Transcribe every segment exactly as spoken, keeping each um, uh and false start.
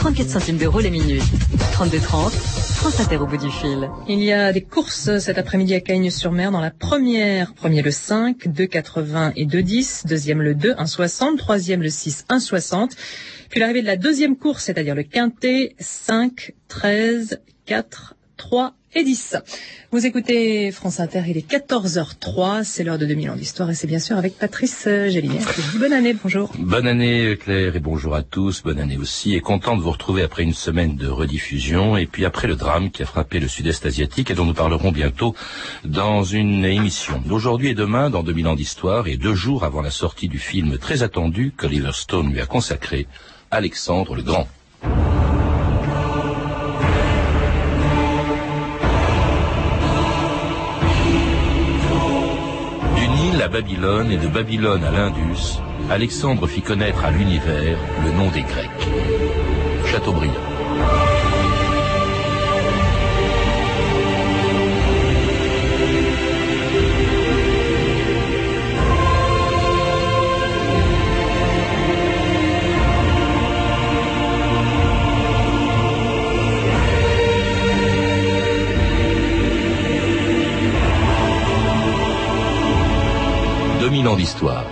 trente-quatre centimes d'euros la minute. trente-deux trente, France Inter au bout du fil. Il y a des courses cet après-midi à Cagnes-sur-Mer dans la première. Premier le cinq, deux quatre-vingts et deux dix. Deuxième le deux, un soixante. Troisième le six, un soixante. Puis l'arrivée de la deuxième course, c'est-à-dire le quintet, cinq, treize, quatre, trois et dix. Vous écoutez France Inter, il est quatorze heures trois, c'est l'heure de deux mille ans d'histoire et c'est bien sûr avec Patrice Gélinet. Bonne année, bonjour. Bonne année Claire et bonjour à tous, bonne année aussi et content de vous retrouver après une semaine de rediffusion et puis après le drame qui a frappé le sud-est asiatique et dont nous parlerons bientôt dans une émission. Aujourd'hui et demain, dans deux mille ans d'histoire et deux jours avant la sortie du film très attendu qu'Oliver Stone lui a consacré, Alexandre le Grand. À Babylone et de Babylone à l'Indus, Alexandre fit connaître à l'univers le nom des Grecs. Chateaubriand. deux mille ans d'histoire.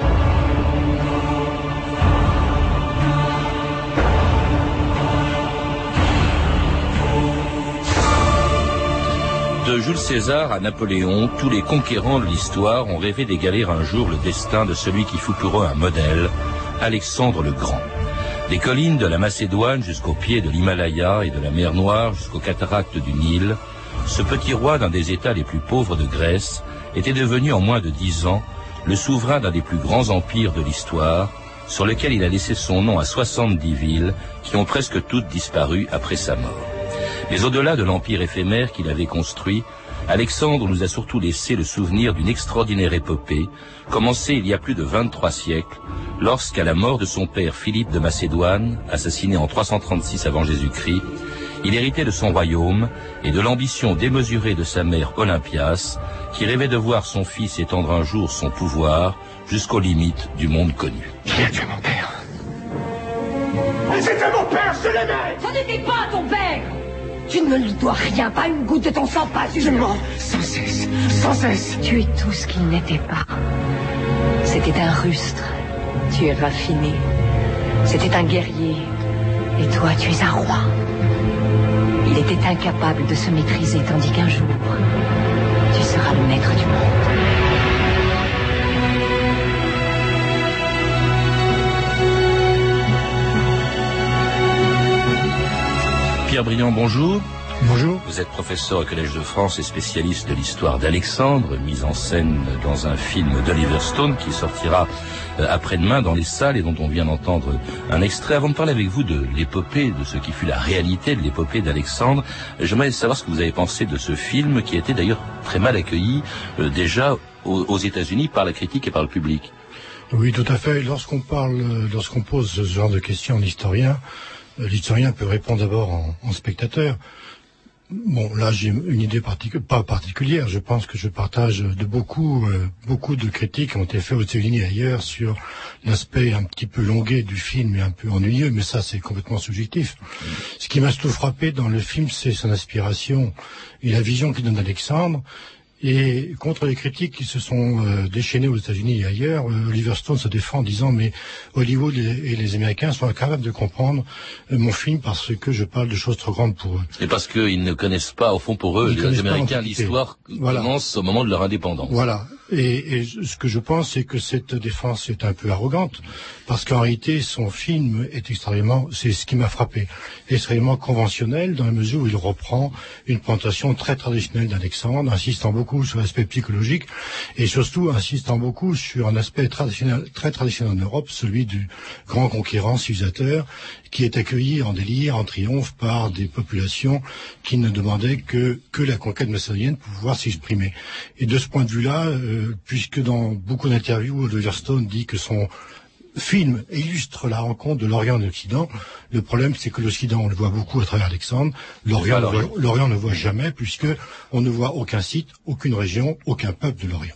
De Jules César à Napoléon, tous les conquérants de l'histoire ont rêvé d'égaler un jour le destin de celui qui fut pour eux un modèle, Alexandre le Grand. Des collines de la Macédoine jusqu'au pied de l'Himalaya et de la mer Noire jusqu'aux cataractes du Nil, ce petit roi d'un des États les plus pauvres de Grèce était devenu en moins de dix ans le souverain d'un des plus grands empires de l'histoire, sur lequel il a laissé son nom à soixante-dix villes qui ont presque toutes disparu après sa mort. Mais au-delà de l'empire éphémère qu'il avait construit, Alexandre nous a surtout laissé le souvenir d'une extraordinaire épopée, commencée il y a plus de vingt-trois siècles, lorsqu'à la mort de son père Philippe de Macédoine, assassiné en trois cent trente-six avant Jésus-Christ, il héritait de son royaume et de l'ambition démesurée de sa mère Olympias, qui rêvait de voir son fils étendre un jour son pouvoir jusqu'aux limites du monde connu. Qui a tué mon père? C'était mon père, je l'aimais! Ça n'était pas ton père! Tu ne lui dois rien, pas une goutte de ton sang, pas une... Je mens sans cesse, sans cesse. Tu es tout ce qu'il n'était pas. C'était un rustre. Tu es raffiné. C'était un guerrier. Et toi, tu es un roi. Il était incapable de se maîtriser, tandis qu'un jour, tu seras le maître du monde. Pierre Briand, bonjour. Bonjour. Vous êtes professeur au Collège de France et spécialiste de l'histoire d'Alexandre, mise en scène dans un film d'Oliver Stone qui sortira après-demain dans les salles et dont on vient d'entendre un extrait. Avant de parler avec vous de l'épopée, de ce qui fut la réalité de l'épopée d'Alexandre, j'aimerais savoir ce que vous avez pensé de ce film qui a été d'ailleurs très mal accueilli euh, déjà aux, aux États-Unis par la critique et par le public. Oui, tout à fait. Lorsqu'on parle, lorsqu'on pose ce genre de questions en historien, l'historien peut répondre d'abord en, en spectateur. Bon, là, j'ai une idée particu- pas particulière. Je pense que je partage de beaucoup, euh, beaucoup de critiques qui ont été faites aux États-Unis et ailleurs sur l'aspect un petit peu longuet du film et un peu ennuyeux, mais ça, c'est complètement subjectif. Ce qui m'a surtout frappé dans le film, c'est son inspiration et la vision qu'il donne d'Alexandre. Et contre les critiques qui se sont euh, déchaînées aux États-Unis et ailleurs, euh, Oliver Stone se défend en disant mais Hollywood et, et les Américains sont incapables de comprendre euh, mon film parce que je parle de choses trop grandes pour eux. Et parce qu'ils ne connaissent pas, au fond pour eux, Ils les Américains, l'histoire voilà. commence au moment de leur indépendance. Voilà. Et, et ce que je pense, c'est que cette défense est un peu arrogante, parce qu'en réalité, son film est extrêmement, c'est ce qui m'a frappé, extrêmement conventionnel, dans la mesure où il reprend une présentation très traditionnelle d'Alexandre, insistant beaucoup sur l'aspect psychologique, et surtout insistant beaucoup sur un aspect traditionnel, très traditionnel en Europe, celui du grand conquérant civilisateur, qui est accueilli en délire, en triomphe, par des populations qui ne demandaient que, que la conquête macédonienne pour pouvoir s'exprimer. Et de ce point de vue-là, euh, puisque dans beaucoup d'interviews, Oliver Stone dit que son film illustre la rencontre de l'Orient et de l'Occident. Le problème, c'est que l'Occident, on le voit beaucoup à travers Alexandre. L'Orient, l'Orient ne voit jamais, puisque on ne voit aucun site, aucune région, aucun peuple de l'Orient.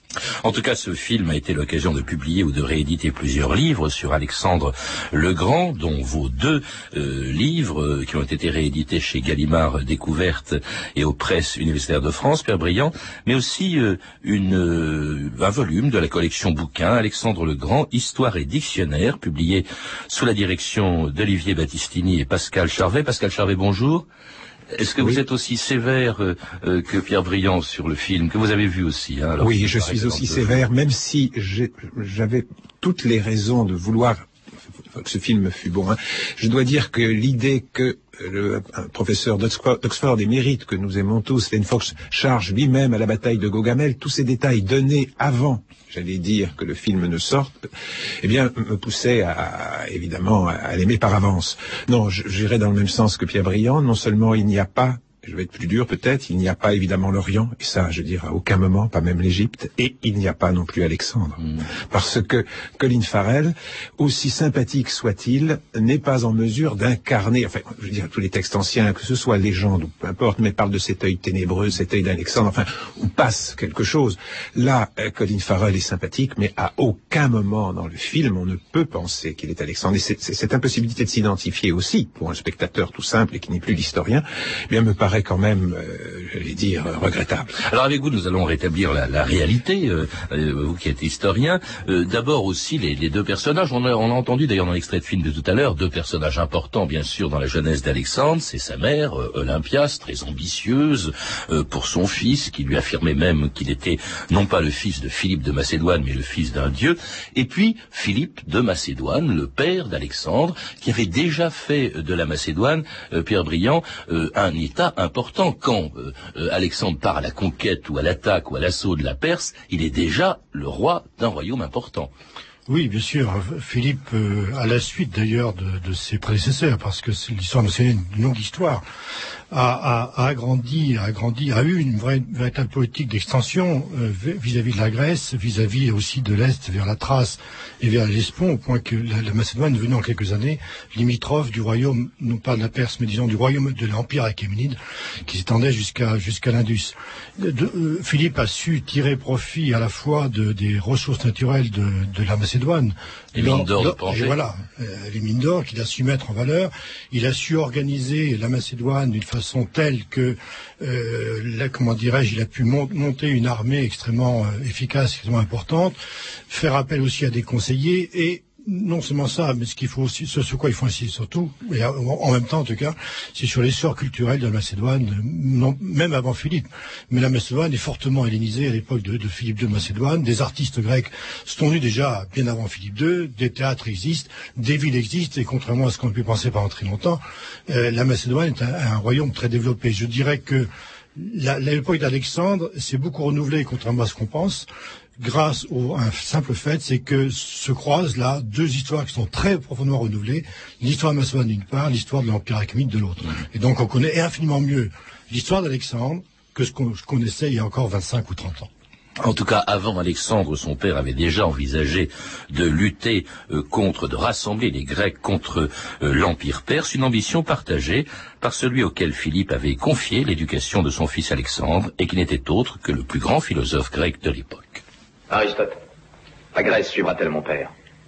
En tout cas, ce film a été l'occasion de publier ou de rééditer plusieurs livres sur Alexandre le Grand, dont vos deux euh, livres euh, qui ont été réédités chez Gallimard Découverte et aux presses universitaires de France, Père Briand, mais aussi euh, une, euh, un volume de la collection bouquins Alexandre le Grand, Histoire et Dictionnaire, publié sous la direction d'Olivier Battistini et Pascal Charvet. Pascal Charvet, bonjour. Est-ce que oui. vous êtes aussi sévère euh, euh, que Pierre Briand sur le film, que vous avez vu aussi hein, alors Oui, je suis aussi sévère, même si j'avais toutes les raisons de vouloir que ce film fût bon. Hein. Je dois dire que l'idée que le un professeur d'Oxford et mérite que nous aimons tous, Len Fox, charge lui-même à la bataille de Gaugamel, tous ces détails donnés avant, j'allais dire, que le film ne sorte, eh bien, me poussait à, à évidemment, à l'aimer par avance. Non, j'irais dans le même sens que Pierre Briand. Non seulement il n'y a pas, je vais être plus dur peut-être, il n'y a pas évidemment l'Orient, et ça, je veux dire, à aucun moment, pas même l'Égypte, et il n'y a pas non plus Alexandre. Mmh. Parce que Colin Farrell, aussi sympathique soit-il, n'est pas en mesure d'incarner, enfin, je veux dire, tous les textes anciens, que ce soit légende ou peu importe, mais parle de cet œil ténébreux, cet œil d'Alexandre, enfin, où passe quelque chose. Là, Colin Farrell est sympathique, mais à aucun moment dans le film, on ne peut penser qu'il est Alexandre. Et c'est, c'est, cette impossibilité de s'identifier aussi, pour un spectateur tout simple et qui n'est plus l'historien, eh bien, me paraît quand même, euh, je vais dire, euh, regrettable. Alors avec vous, nous allons rétablir la, la réalité, euh, euh, vous qui êtes historien. Euh, d'abord aussi les, les deux personnages, on a, on a entendu d'ailleurs dans l'extrait de film de tout à l'heure, deux personnages importants bien sûr dans la jeunesse d'Alexandre, c'est sa mère, euh, Olympias, très ambitieuse euh, pour son fils, qui lui affirmait même qu'il était non pas le fils de Philippe de Macédoine, mais le fils d'un dieu, et puis Philippe de Macédoine, le père d'Alexandre, qui avait déjà fait de la Macédoine, euh, Pierre Briand, euh, un état important. Quand euh, euh, Alexandre part à la conquête ou à l'attaque ou à l'assaut de la Perse, il est déjà le roi d'un royaume important. Oui, bien sûr. Philippe, euh, à la suite d'ailleurs de, de ses prédécesseurs, parce que c'est l'histoire, c'est une longue histoire, a, a, a agrandi, a agrandi, a eu une vraie, une véritable politique d'extension euh, vis-à-vis de la Grèce, vis-à-vis aussi de l'Est vers la Thrace et vers l'Hellespont, au point que la, la Macédoine est devenue en quelques années limitrophe du royaume, non pas de la Perse, mais disons du royaume de l'Empire achéménide, qui s'étendait jusqu'à jusqu'à l'Indus. De, euh, Philippe a su tirer profit à la fois de, des ressources naturelles de, de la Macédoine, les mines d'or de Panché. Voilà, euh, les mines d'or qu'il a su mettre en valeur. Il a su organiser la Macédoine d'une façon telle que, euh, là, comment dirais-je, il a pu mon- monter une armée extrêmement euh, efficace, extrêmement importante, faire appel aussi à des conseillers et non seulement ça, mais ce qu'il faut aussi, ce sur quoi il faut insister surtout, et en même temps en tout cas, c'est sur l'essor culturel de la Macédoine, non, même avant Philippe. Mais la Macédoine est fortement hellénisée à l'époque de, de Philippe deux de Macédoine. Des artistes grecs sont venus déjà bien avant Philippe deux, des théâtres existent, des villes existent, et contrairement à ce qu'on a pu penser pendant très longtemps, euh, la Macédoine est un, un royaume très développé. Je dirais que la, l'époque d'Alexandre s'est beaucoup renouvelée, contrairement à ce qu'on pense, grâce au un simple fait, c'est que se croisent là deux histoires qui sont très profondément renouvelées, l'histoire de Macédoine d'une part, l'histoire de l'Empire achéménide de l'autre. Et donc on connaît infiniment mieux l'histoire d'Alexandre que ce qu'on connaissait il y a encore vingt-cinq ou trente ans. En tout cas, avant Alexandre, son père avait déjà envisagé de lutter euh, contre, de rassembler les Grecs contre euh, l'Empire perse, une ambition partagée par celui auquel Philippe avait confié l'éducation de son fils Alexandre, et qui n'était autre que le plus grand philosophe grec de l'époque. Aristote, la Grèce suivra-t-elle mon père?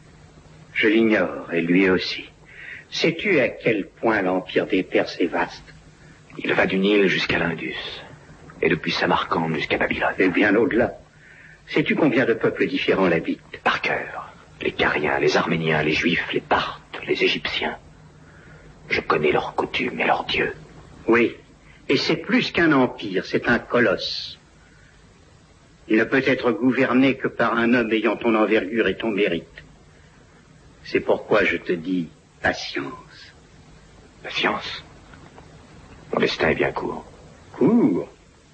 Je l'ignore, et lui aussi. Sais-tu à quel point l'empire des Perses est vaste? Il va du Nil jusqu'à l'Indus, et depuis Samarcande jusqu'à Babylone. Et bien au-delà. Sais-tu combien de peuples différents l'habitent? Par cœur. Les Cariens, les Arméniens, les Juifs, les Parthes, les Égyptiens. Je connais leurs coutumes et leurs dieux. Oui, et c'est plus qu'un empire, c'est un colosse. Il ne peut être gouverné que par un homme ayant ton envergure et ton mérite. C'est pourquoi je te dis patience. Patience. Mon destin est bien court. Court?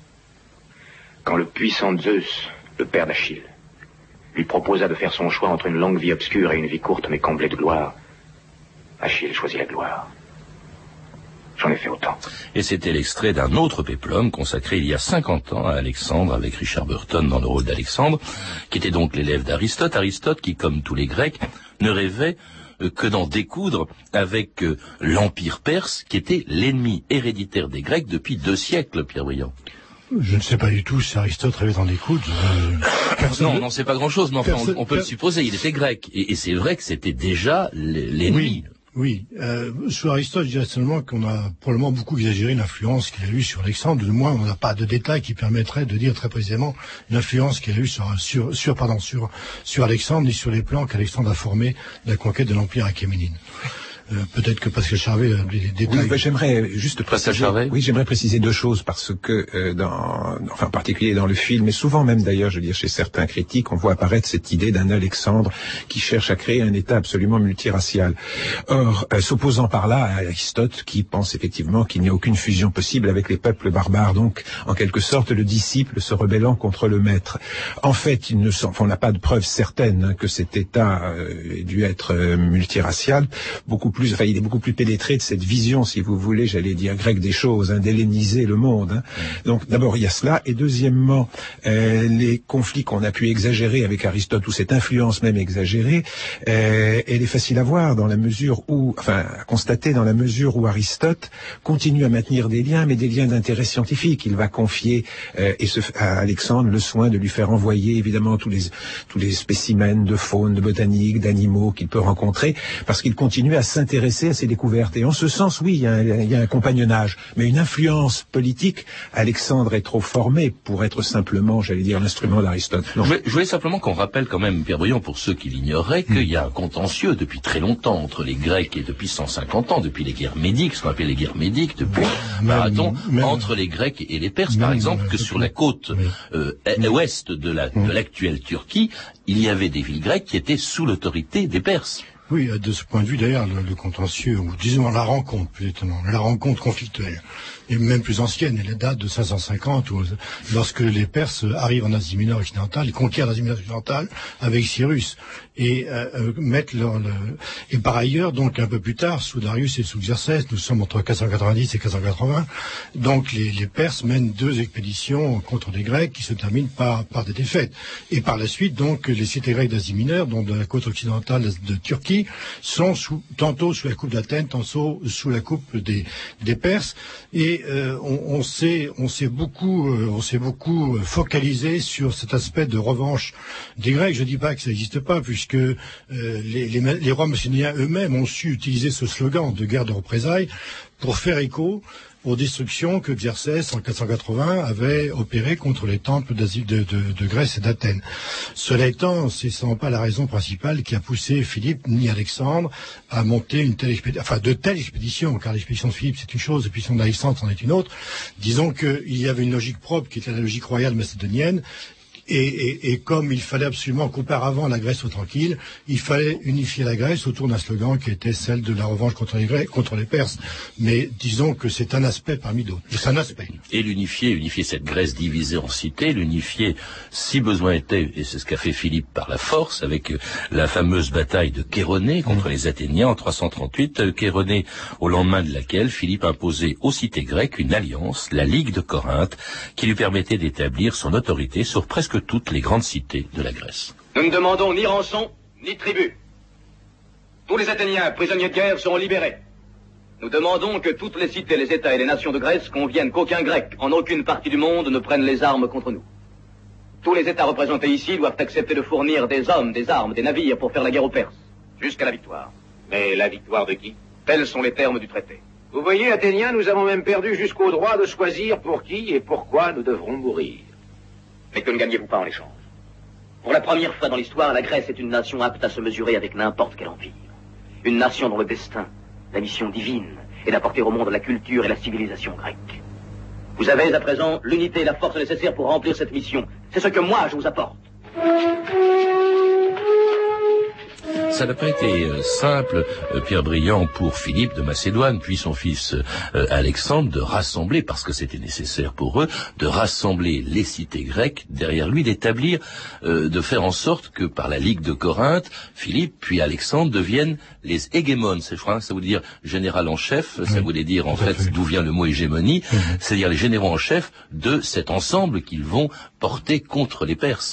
Quand le puissant Zeus, le père d'Achille, lui proposa de faire son choix entre une longue vie obscure et une vie courte mais comblée de gloire, Achille choisit la gloire. J'en ai fait autant. Et c'était l'extrait d'un autre péplum consacré il y a cinquante ans à Alexandre, avec Richard Burton dans le rôle d'Alexandre, qui était donc l'élève d'Aristote. Aristote qui, comme tous les Grecs, ne rêvait que d'en découdre avec l'Empire perse, qui était l'ennemi héréditaire des Grecs depuis deux siècles, Pierre Briand. Je ne sais pas du tout si Aristote rêvait dans les coudes. Euh, non, on n'en sait pas grand-chose, mais enfin, on, on peut le supposer. Il était grec. Et, et c'est vrai que c'était déjà l'ennemi. Oui. Oui, euh, sur Aristote, je dirais seulement qu'on a probablement beaucoup exagéré l'influence qu'il a eue sur Alexandre. De moins, on n'a pas de détails qui permettraient de dire très précisément l'influence qu'il a eue sur, sur, sur, pardon, sur, sur Alexandre, ni sur les plans qu'Alexandre a formés de la conquête de l'Empire achéménide. Euh, peut-être que Pascal Charvet a des détails. Oui, bah, j'aimerais juste préciser. Oui, j'aimerais préciser deux choses parce que euh, dans, enfin en particulier dans le film, mais souvent même d'ailleurs, je veux dire chez certains critiques, on voit apparaître cette idée d'un Alexandre qui cherche à créer un État absolument multiracial. Or, euh, s'opposant par là à Aristote, qui pense effectivement qu'il n'y a aucune fusion possible avec les peuples barbares, donc en quelque sorte le disciple se rebellant contre le maître. En fait, il ne sont, on n'a pas de preuves certaines hein, que cet État euh, ait dû être euh, multiracial. Beaucoup plus Plus, enfin, il est beaucoup plus pénétré de cette vision, si vous voulez, j'allais dire grecque des choses, hein, d'helléniser le monde. Hein. Donc, d'abord, il y a cela, et deuxièmement, euh, les conflits qu'on a pu exagérer avec Aristote, ou cette influence même exagérée, euh, elle est facile à voir dans la mesure où, enfin, à constater dans la mesure où Aristote continue à maintenir des liens, mais des liens d'intérêt scientifique. Il va confier euh, et ce, à Alexandre le soin de lui faire envoyer, évidemment, tous les tous les spécimens de faune, de botanique, d'animaux qu'il peut rencontrer, parce qu'il continue à s'intéresser intéressé à ces découvertes. Et en ce sens, oui, il y a un, il y a un compagnonnage. Mais une influence politique, Alexandre est trop formé pour être simplement, j'allais dire, l'instrument d'Aristote. Je voulais, je voulais simplement qu'on rappelle quand même, Pierre Briand, pour ceux qui l'ignoraient, qu'il y a un contentieux depuis très longtemps entre les Grecs et depuis cent cinquante ans, depuis les guerres médiques, ce qu'on appelle les guerres médiques, depuis Marathon, entre les Grecs et les Perses, même, par exemple, que sur la côte euh, ouest de la, de l'actuelle Turquie, il y avait des villes grecques qui étaient sous l'autorité des Perses. Oui, de ce point de vue, d'ailleurs, le, le contentieux, ou disons la rencontre, plus étonnant, la rencontre conflictuelle, et même plus ancienne, elle date de cinq cent cinquante, où, lorsque les Perses arrivent en Asie mineure occidentale, ils conquièrent l'Asie mineure occidentale avec Cyrus, et euh, mettent leur... Le... Et par ailleurs, donc un peu plus tard, sous Darius et sous Xerxès, nous sommes entre quatre cent quatre-vingt-dix et quatre cent quatre-vingts, donc les, les Perses mènent deux expéditions contre les Grecs qui se terminent par, par des défaites. Et par la suite, donc, les cités grecques d'Asie mineure, dont de la côte occidentale de Turquie, sont sous, tantôt sous la coupe d'Athènes, tantôt sous la coupe des, des Perses, et euh, on, on s'est on s'est beaucoup euh, on s'est beaucoup focalisé sur cet aspect de revanche des Grecs. Je dis pas que ça n'existe pas, puisque euh, les, les, les rois macédoniens eux-mêmes ont su utiliser ce slogan de guerre de représailles pour faire écho aux destructions que Xerxès, en quatre cent quatre-vingts, avait opérées contre les temples d'Asie, de, de, de Grèce et d'Athènes. Cela étant, c'est sans pas la raison principale qui a poussé Philippe ni Alexandre à monter une telle expédition, enfin de telles expéditions, car l'expédition de Philippe c'est une chose, l'expédition d'Alexandre c'en est une autre. Disons qu'il y avait une logique propre qui était la logique royale macédonienne. Et, et, et comme il fallait absolument qu'auparavant la Grèce soit tranquille, il fallait unifier la Grèce autour d'un slogan qui était celle de la revanche contre les Grecs, contre les Perses. Mais disons que c'est un aspect parmi d'autres. C'est un aspect. Et l'unifier, unifier cette Grèce divisée en cités, l'unifier si besoin était, et c'est ce qu'a fait Philippe par la force, avec la fameuse bataille de Chéronée contre mmh. les Athéniens en trois cent trente-huit, Chéronée au lendemain de laquelle Philippe imposait aux cités grecques une alliance, la Ligue de Corinthe, qui lui permettait d'établir son autorité sur presque toutes les grandes cités de la Grèce. Nous ne demandons ni rançon, ni tribut. Tous les Athéniens prisonniers de guerre seront libérés. Nous demandons que toutes les cités, les États et les nations de Grèce conviennent qu'aucun Grec, en aucune partie du monde, ne prenne les armes contre nous. Tous les États représentés ici doivent accepter de fournir des hommes, des armes, des navires pour faire la guerre aux Perses, jusqu'à la victoire. Mais la victoire de qui? Tels sont les termes du traité. Vous voyez, Athéniens, nous avons même perdu jusqu'au droit de choisir pour qui et pourquoi nous devrons mourir. Mais que ne gagnez-vous pas en échange? Pour la première fois dans l'histoire, la Grèce est une nation apte à se mesurer avec n'importe quel empire. Une nation dont le destin, la mission divine, est d'apporter au monde la culture et la civilisation grecque. Vous avez à présent l'unité et la force nécessaires pour remplir cette mission. C'est ce que moi je vous apporte. Ça n'a pas été euh, simple, euh, Pierre Briand, pour Philippe de Macédoine, puis son fils euh, Alexandre, de rassembler, parce que c'était nécessaire pour eux, de rassembler les cités grecques derrière lui, d'établir, euh, de faire en sorte que par la Ligue de Corinthe, Philippe puis Alexandre deviennent les hégémones. C'est, je crois, ça veut dire général en chef, ça oui, voulait dire en fait, fait d'où vient le mot hégémonie, mmh. c'est-à-dire les généraux en chef de cet ensemble qu'ils vont porter contre les Perses.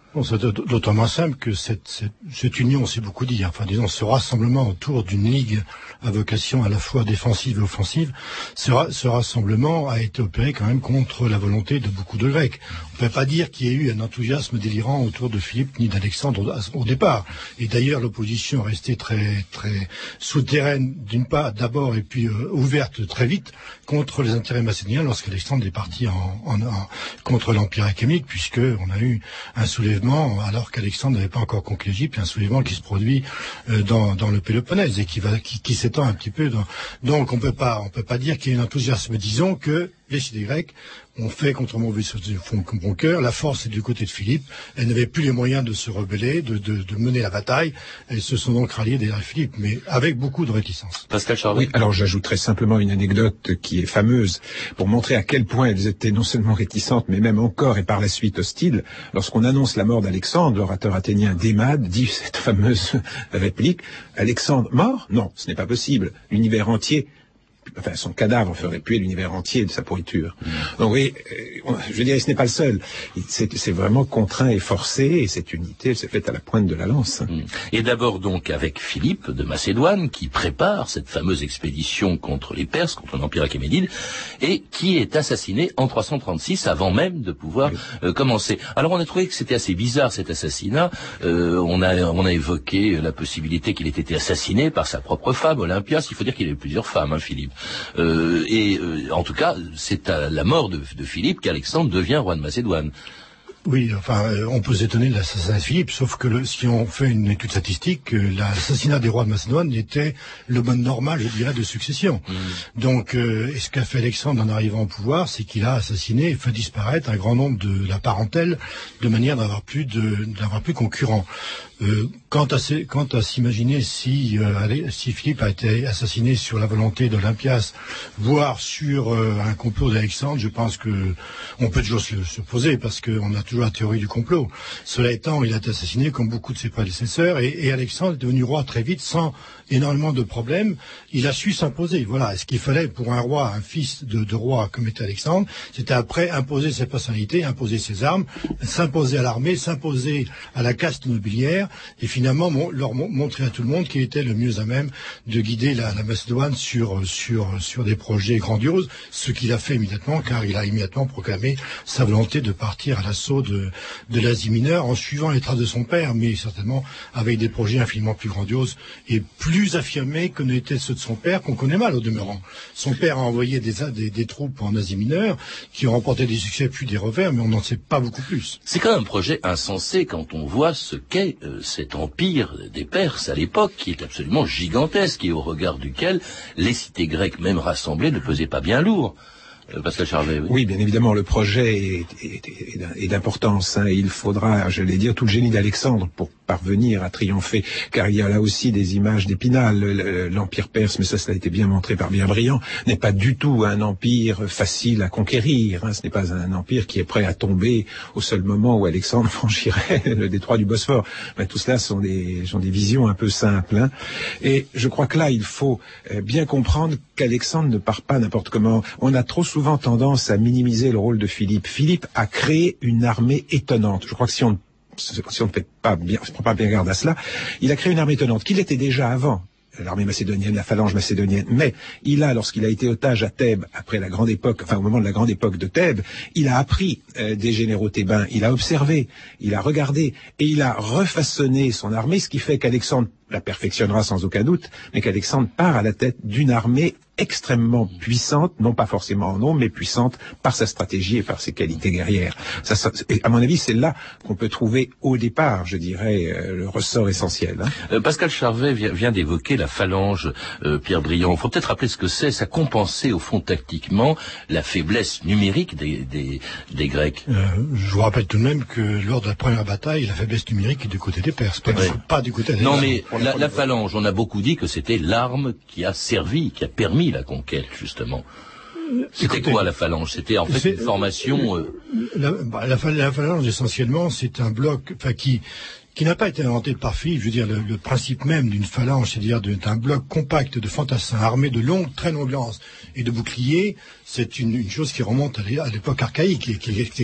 Bon, c'est d'autant moins simple que cette, cette, cette union, c'est beaucoup dit, enfin disons ce rassemblement autour d'une ligue à vocation à la fois défensive et offensive, ce, ce rassemblement a été opéré quand même contre la volonté de beaucoup de Grecs. On ne peut pas dire qu'il y ait eu un enthousiasme délirant autour de Philippe ni d'Alexandre au, au départ. Et d'ailleurs l'opposition est restée très, très souterraine d'une part d'abord et puis euh, ouverte très vite contre les intérêts macédoniens lorsqu'Alexandre est parti en, en, en, contre l'Empire achéménide, puisque on a eu un soulèvement alors qu'Alexandre n'avait pas encore conquis l'Égypte, un soulèvement qui se produit euh, dans, dans le Péloponnèse et qui, va, qui, qui s'étend un petit peu. Dans... Donc on peut pas, on peut pas dire qu'il y ait un enthousiasme. Disons que les cités grecques ont fait contre mon bon cœur. La force est du côté de Philippe. Elles n'avaient plus les moyens de se rebeller, de, de, de mener la bataille. Elles se sont donc ralliées derrière Philippe, mais avec beaucoup de réticence. Pascal Charvet. Oui, alors j'ajouterai simplement une anecdote qui est fameuse pour montrer à quel point elles étaient non seulement réticentes, mais même encore et par la suite hostiles. Lorsqu'on annonce la mort d'Alexandre, l'orateur athénien Démade dit cette fameuse réplique: Alexandre mort? Non, ce n'est pas possible. L'univers entier, enfin son cadavre ferait puer l'univers entier de sa pourriture. Mmh. Donc oui, euh, je dirais, ce n'est pas le seul. C'est, c'est vraiment contraint et forcé, et cette unité, elle s'est faite à la pointe de la lance. Mmh. Et d'abord donc avec Philippe de Macédoine, qui prépare cette fameuse expédition contre les Perses, contre l'Empire achéménide, et qui est assassiné en trois cent trente-six, avant même de pouvoir oui. euh, commencer. Alors on a trouvé que c'était assez bizarre cet assassinat. Euh, on a on a évoqué la possibilité qu'il ait été assassiné par sa propre femme, Olympias. Il faut dire qu'il avait plusieurs femmes, hein, Philippe. Euh, et euh, en tout cas, c'est à la mort de, de Philippe qu'Alexandre devient roi de Macédoine. Oui, enfin, euh, on peut s'étonner de l'assassinat de Philippe, sauf que le, si on fait une étude statistique, euh, l'assassinat des rois de Macédoine était le mode normal, je dirais, de succession. Mmh. Donc, euh, et ce qu'a fait Alexandre en arrivant au pouvoir, c'est qu'il a assassiné et fait disparaître un grand nombre de la parentèle, de manière d'avoir plus de, d'avoir plus concurrents. Euh, quant à, quant à s'imaginer si, euh, si Philippe a été assassiné sur la volonté d'Olympias, voire sur euh, un complot d'Alexandre, je pense que on peut toujours se, se poser, parce qu'on a toujours la théorie du complot. Cela étant, il a été assassiné comme beaucoup de ses prédécesseurs, et, et Alexandre est devenu roi très vite, sans énormément de problèmes. Il a su s'imposer. Voilà. Ce qu'il fallait pour un roi, un fils de, de roi comme était Alexandre, c'était après imposer ses personnalités, imposer ses armes, s'imposer à l'armée, s'imposer à la caste nobiliaire, et finalement mon, leur montrer à tout le monde qu'il était le mieux à même de guider la, la Macédoine sur, sur, sur des projets grandioses, ce qu'il a fait immédiatement, car il a immédiatement proclamé sa volonté de partir à l'assaut de, de l'Asie mineure en suivant les traces de son père, mais certainement avec des projets infiniment plus grandioses et plus affirmés que n'étaient ceux de son père, qu'on connaît mal au demeurant. Son père a envoyé des, des, des troupes en Asie mineure qui ont remporté des succès puis des revers, mais on n'en sait pas beaucoup plus. C'est quand même un projet insensé quand on voit ce qu'est euh, cet empire des Perses à l'époque, qui est absolument gigantesque et au regard duquel les cités grecques, même rassemblées, ne pesaient pas bien lourd. Pascal Charvet, oui. Oui, bien évidemment, le projet est, est, est, est d'importance. Hein. Il faudra, je l'ai dire, tout le génie d'Alexandre pour parvenir à triompher, car il y a là aussi des images d'Épinal. L'empire perse, mais ça, ça a été bien montré par Bienbriand, n'est pas du tout un empire facile à conquérir. Hein. Ce n'est pas un empire qui est prêt à tomber au seul moment où Alexandre franchirait le détroit du Bosphore. Mais tout cela sont des, sont des visions un peu simples. Hein. Et je crois que là, il faut bien comprendre qu'Alexandre ne part pas n'importe comment. On a trop souvent souvent tendance à minimiser le rôle de Philippe. Philippe a créé une armée étonnante. Je crois que si on, si on ne fait pas bien, si on prend pas bien garde à cela, il a créé une armée étonnante, qu'il était déjà avant. L'armée macédonienne, la phalange macédonienne. Mais il a, lorsqu'il a été otage à Thèbes, après la grande époque, enfin au moment de la grande époque de Thèbes, il a appris euh, des généraux thébains, il a observé, il a regardé, et il a refaçonné son armée, ce qui fait qu'Alexandre la perfectionnera sans aucun doute, mais qu'Alexandre part à la tête d'une armée extrêmement puissante, non pas forcément en nombre, mais puissante par sa stratégie et par ses qualités guerrières. Ça, ça, et à mon avis, c'est là qu'on peut trouver au départ, je dirais, euh, le ressort essentiel. Hein. Euh, Pascal Charvet vient, vient d'évoquer la phalange, euh, Pierre Briand. Il faut peut-être rappeler ce que c'est. Ça compensait au fond tactiquement la faiblesse numérique des, des, des Grecs. Euh, je vous rappelle tout de même que lors de la première bataille, la faiblesse numérique est du côté des Perses, pas, ouais. du, pas du côté des Non, mais la, la phalange, on a beaucoup dit que c'était l'arme qui a servi, qui a permis la conquête, justement. C'était Écoutez, quoi la phalange? C'était en fait une formation... Euh... La, bah, la, la phalange, essentiellement, c'est un bloc enfin, qui, qui n'a pas été inventé par Philippe. Je veux dire, le, le principe même d'une phalange, c'est-à-dire d'un bloc compact de fantassins armés de longues, très longues lances et de boucliers, c'est une, une chose qui remonte à l'époque archaïque et qui, qui,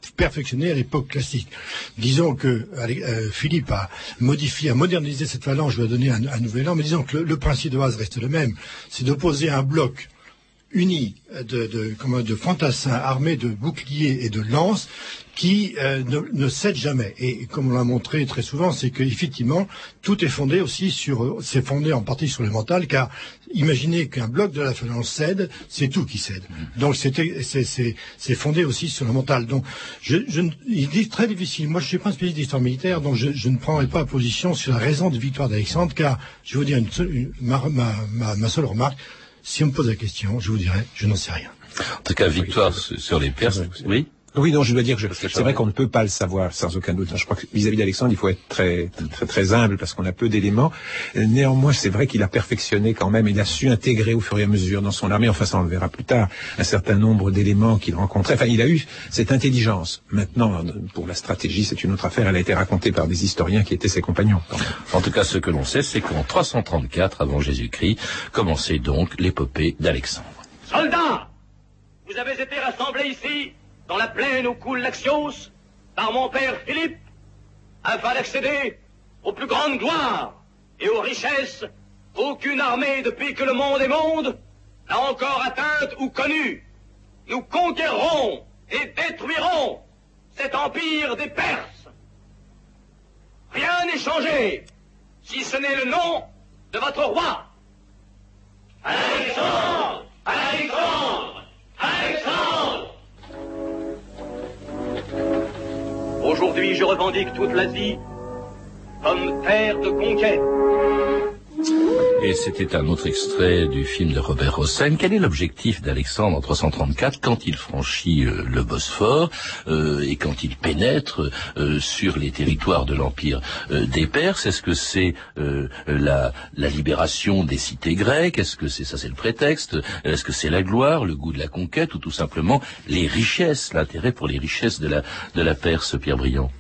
perfectionné à l'époque classique. Disons que euh, Philippe a modifié, a modernisé cette phalange, lui a donné un, un nouvel an, mais disons que le, le principe de base reste le même, c'est d'opposer un bloc uni de, de, comment, de fantassins armés de boucliers et de lances qui euh, ne, ne cèdent jamais. Et comme on l'a montré très souvent, c'est qu'effectivement, tout est fondé aussi sur, c'est fondé en partie sur le mental, car imaginez qu'un bloc de la phalange cède, c'est tout qui cède. Donc c'était, c'est, c'est, c'est fondé aussi sur le mental. Donc je, je, il est très difficile. Moi, je suis pas un spécialiste d'histoire militaire, donc je, je ne prendrai pas position sur la raison de victoire d'Alexandre, car je vais vous dire une seule, une, ma, ma, ma, ma seule remarque. Si on me pose la question, je vous dirais, je n'en sais rien. En tout cas, victoire oui, sur les Perses, oui. Oui, non, je dois dire que je, c'est vrai qu'on ne peut pas le savoir sans aucun doute. Je crois que vis-à-vis d'Alexandre, il faut être très, très, très humble parce qu'on a peu d'éléments. Néanmoins, c'est vrai qu'il a perfectionné quand même, il a su intégrer au fur et à mesure dans son armée, enfin ça on le verra plus tard, un certain nombre d'éléments qu'il rencontrait. Enfin, il a eu cette intelligence. Maintenant, pour la stratégie, c'est une autre affaire. Elle a été racontée par des historiens qui étaient ses compagnons. En tout cas, ce que l'on sait, c'est qu'en trois cent trente-quatre avant Jésus-Christ, commençait donc l'épopée d'Alexandre. Soldats, vous avez été rassemblés ici dans la plaine où coule l'Axios, par mon père Philippe, afin d'accéder aux plus grandes gloires et aux richesses qu'aucune armée depuis que le monde est monde n'a encore atteintes ou connues. Nous conquérerons et détruirons cet empire des Perses. Rien n'est changé, si ce n'est le nom de votre roi. Alexandre! Alexandre! Alexandre! Aujourd'hui, je revendique toute l'Asie comme terre de conquête. Et c'était un autre extrait du film de Robert Hossein. Quel est l'objectif d'Alexandre en trois cent trente-quatre quand il franchit euh, le Bosphore euh, et quand il pénètre euh, sur les territoires de l'Empire euh, des Perses? Est-ce que c'est euh, la, la libération des cités grecques? Est-ce que c'est ça, c'est le prétexte? Est-ce que c'est la gloire, le goût de la conquête, ou tout simplement les richesses, l'intérêt pour les richesses de la, de la Perse, Pierre Briand?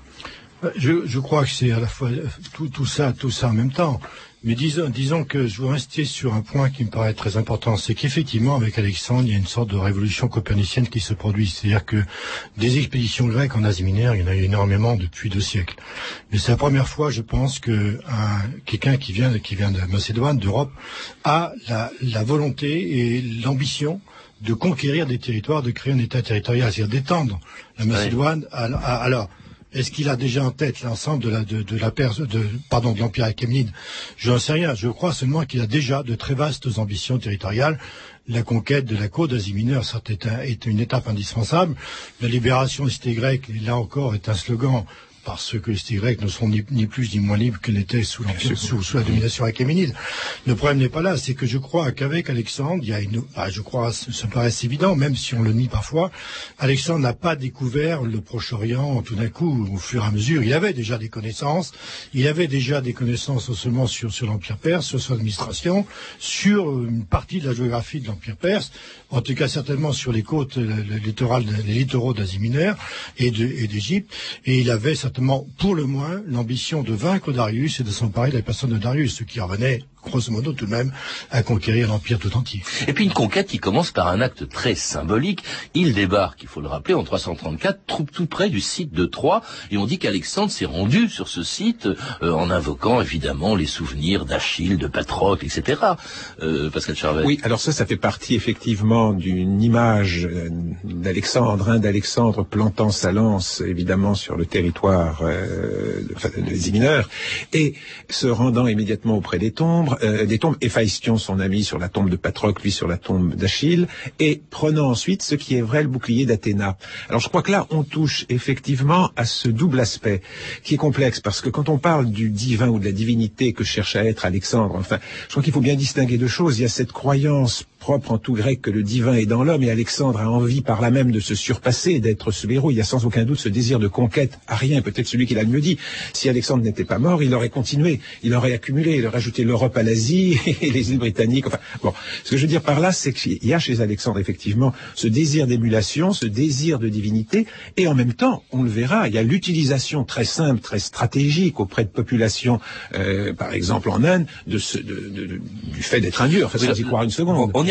Je, je crois que c'est à la fois tout, tout ça, tout ça en même temps. Mais disons, disons que je veux insister sur un point qui me paraît très important, c'est qu'effectivement, avec Alexandre, il y a une sorte de révolution copernicienne qui se produit. C'est-à-dire que des expéditions grecques en Asie mineure, il y en a eu énormément depuis deux siècles. Mais c'est la première fois, je pense, que un, quelqu'un qui vient, qui vient de Macédoine, d'Europe, a la, la volonté et l'ambition de conquérir des territoires, de créer un État territorial, c'est-à-dire d'étendre la Macédoine à, à, alors. Est-ce qu'il a déjà en tête l'ensemble de la, de, de la Perse, de, pardon, de l'Empire achéménide? Je n'en sais rien. Je crois seulement qu'il a déjà de très vastes ambitions territoriales. La conquête de la côte d'Asie mineure, ça est, un, est une étape indispensable. La libération des cités grecques, là encore, est un slogan, parce que les cités grecques ne sont ni, ni plus ni moins libres qu'elles n'étaient sous, sous, sous la domination achéménide. Le problème n'est pas là, c'est que je crois qu'avec Alexandre, il y a une, ah, je crois, ça me paraît évident, même si on le nie parfois, Alexandre n'a pas découvert le Proche-Orient tout d'un coup, au fur et à mesure. Il avait déjà des connaissances, il avait déjà des connaissances non seulement sur, sur l'Empire perse, sur son administration, sur une partie de la géographie de l'Empire perse, en tout cas certainement sur les côtes, les littorales, les littoraux d'Asie mineure et de, et d'Égypte, et il avait pour le moins l'ambition de vaincre Darius et de s'emparer de la personne de Darius, ce qui revenait grosso modo tout de même à conquérir l'Empire tout entier. Et puis une conquête qui commence par un acte très symbolique. Il débarque, il faut le rappeler, en trois cent trente-quatre, tout, tout près du site de Troie, et on dit qu'Alexandre s'est rendu sur ce site euh, en invoquant évidemment les souvenirs d'Achille, de Patrocle, et cetera. Euh, Pascal Charvet. Oui, alors ça, ça fait partie effectivement d'une image d'Alexandre, hein, d'Alexandre plantant sa lance évidemment sur le territoire euh, des mineurs et se rendant immédiatement auprès des tombes. Euh, des tombes, Héphaïstion, son ami, sur la tombe de Patrocle, lui sur la tombe d'Achille, et prenant ensuite ce qui est vrai, le bouclier d'Athéna. Alors je crois que là, on touche effectivement à ce double aspect qui est complexe, parce que quand on parle du divin ou de la divinité que cherche à être Alexandre, enfin, je crois qu'il faut bien distinguer deux choses. Il y a cette croyance propre en tout grec que le divin est dans l'homme, et Alexandre a envie par là même de se surpasser, d'être ce héros. Il y a sans aucun doute ce désir de conquête à rien, peut-être celui qui l'a le mieux dit. Si Alexandre n'était pas mort, il aurait continué, il aurait accumulé, il aurait ajouté l'Europe à l'Asie et les îles britanniques. Enfin, bon, ce que je veux dire par là, c'est qu'il y a chez Alexandre effectivement ce désir d'émulation, ce désir de divinité, et en même temps, on le verra, il y a l'utilisation très simple, très stratégique auprès de populations, euh, par exemple en Inde, de ce, de, de, de, du fait d'être un dieu. Enfin, sans y croire une seconde. On y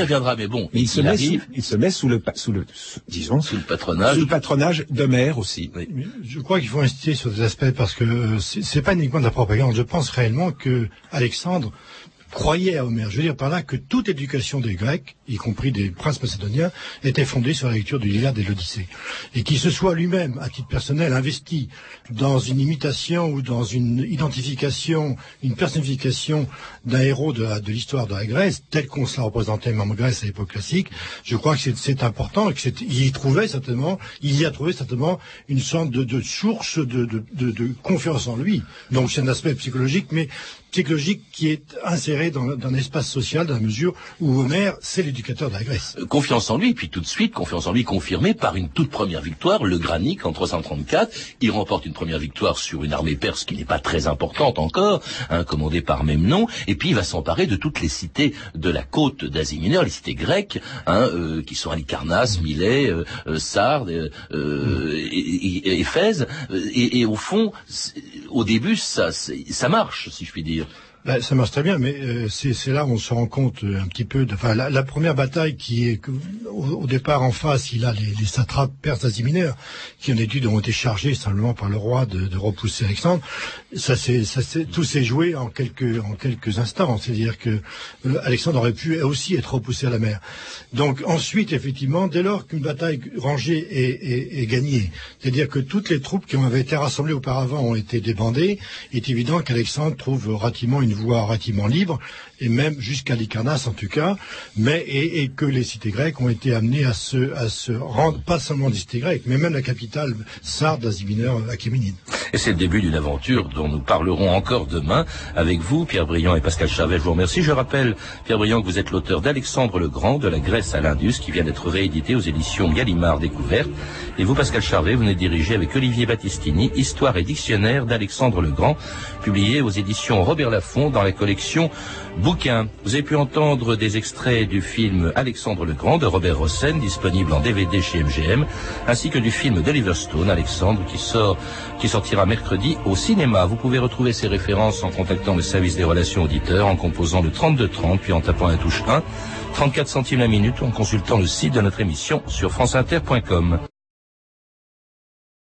y reviendra, mais bon, mais il, il, se, met sous, il se met sous le, sous le, sous, disons, sous le patronage, sous le patronage d'Homère aussi. Oui. Je crois qu'il faut insister sur des aspects parce que c'est, c'est pas uniquement de la propagande. Je pense réellement que Alexandre croyait à Homère. Je veux dire par là que toute éducation des Grecs, y compris des princes macédoniens, était fondée sur la lecture de l'Iliade et de l'Odyssée. Et qu'il se soit lui-même, à titre personnel, investi dans une imitation ou dans une identification, une personnification d'un héros de, la, de l'histoire de la Grèce, tel qu'on se la représentait même en Grèce à l'époque classique, je crois que c'est, c'est important et que c'est, il y trouvait certainement, il y a trouvé certainement une sorte de, de source de, de, de, de confiance en lui. Donc c'est un aspect psychologique, mais psychologique qui est inséré dans, dans un espace social dans la mesure où Homère, c'est l'éducateur de la Grèce. Euh, confiance en lui, puis tout de suite, confiance en lui confirmée par une toute première victoire, le Granique en trois cent trente-quatre. Il remporte une première victoire sur une armée perse qui n'est pas très importante encore, hein, commandée par Memnon, et puis il va s'emparer de toutes les cités de la côte d'Asie mineure, les cités grecques, hein, euh, qui sont Halicarnasse, Milet, euh, euh, Sardes, euh, euh, et, et, et Éphèse, et, et au fond, au début, ça, ça marche, si je puis dire. Ben, ça marche très bien, mais euh, c'est, c'est là où on se rend compte euh, un petit peu de, enfin, la, la première bataille qui est, que, au, au départ en face, il a les, les satrapes perses d'Asie mineure, qui en étude ont été chargés simplement par le roi de, de repousser Alexandre. Ça c'est, ça c'est, tout s'est joué en quelques, en quelques instants. C'est-à-dire que euh, Alexandre aurait pu aussi être repoussé à la mer. Donc ensuite, effectivement, dès lors qu'une bataille rangée est, est, est gagnée, c'est-à-dire que toutes les troupes qui avaient été rassemblées auparavant ont été débandées, il est évident qu'Alexandre trouve relativement une voie relativement libre, et même jusqu'à Lycarnasse en tout cas, mais et, et que les cités grecques ont été amenées à se, à se rendre, pas seulement des cités grecques, mais même la capitale sarde d'Asie mineure, Achéménide. Et c'est le début d'une aventure dont nous parlerons encore demain avec vous, Pierre Briand et Pascal Charvet. Je vous remercie. Je rappelle, Pierre Briand, que vous êtes l'auteur d'Alexandre le Grand, de la Grèce à l'Indus, qui vient d'être réédité aux éditions Gallimard Découverte. Et vous, Pascal Charvet, vous venez diriger avec Olivier Battistini Histoire et dictionnaire d'Alexandre le Grand, publié aux éditions Robert Laffont dans la collection Bouquins. Vous avez pu entendre des extraits du film Alexandre le Grand de Robert Hossein, disponible en D V D chez M G M, ainsi que du film d'Oliver Stone, Alexandre, qui sort, qui sortira mercredi au cinéma. Vous pouvez retrouver ces références en contactant le service des relations auditeurs, en composant le trente-deux trente, puis en tapant la touche un, trente-quatre centimes la minute, ou en consultant le site de notre émission sur franceinter point com.